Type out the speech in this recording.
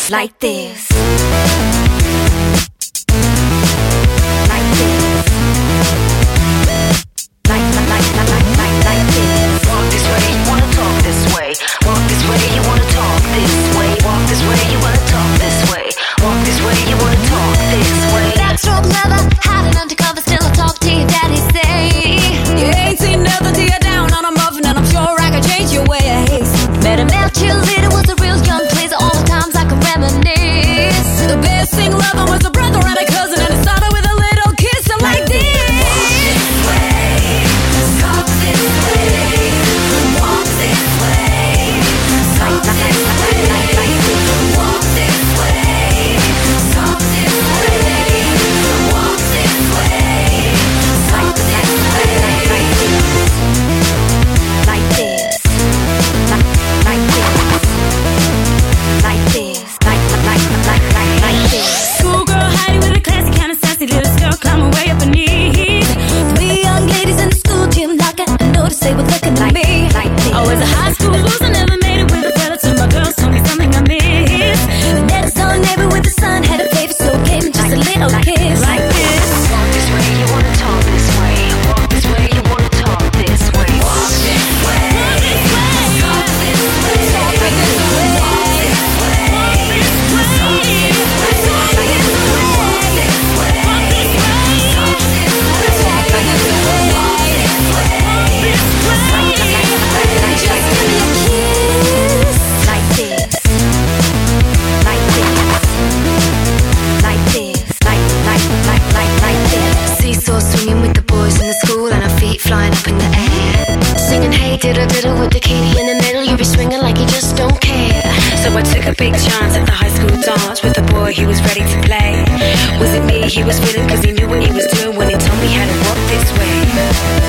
like this. Walk this way, you wanna talk this way. Walk this way, you wanna talk this way. Walk this way, you wanna talk this way. Walk this way, you wanna talk this way. Backstroke leather, hiding undercover, still I talk to your daddy, say You ain't seen nothing till you're down on a muffin, and I'm sure I can change your ways. Met a male cheerleader, was a real young pleaser. All the times I can reminisce. The best thing loving was a brother and a cousin, and it started with a little kiss. I'm like this. Walk this way, walk this way, walk this way, walk this way, walk this way, walk this way, walk this way, Like this. Like this. Like this. Like this. Schoolgirl hiding with a classy kind of sassy little skirt climbing way up her knees. Three young ladies in the school gym locker. I noticed they were looking at me. Like this. I was a high school loser, never made it with a fella, so my girls told me something I missed. The next door neighbor with the son had a baby, so gave him just a little kiss. Like this. Walk this way, you wanna talk this way. Walk this way, you wanna talk this way. Walk this way. Talk this way. Talk this way. Just give me a kiss. Like this. Like this. Like this. Like this. Seesaw swinging with the boys in the school and our feet flying up in the air. Singing hey diddle diddle with the kitty in the middle. You be swinging like you just don't care. So I took a big chance at the high school dance with a boy who was ready to play. Was it me he was feeling, cause he knew what he was doing when he told me how to walk this way.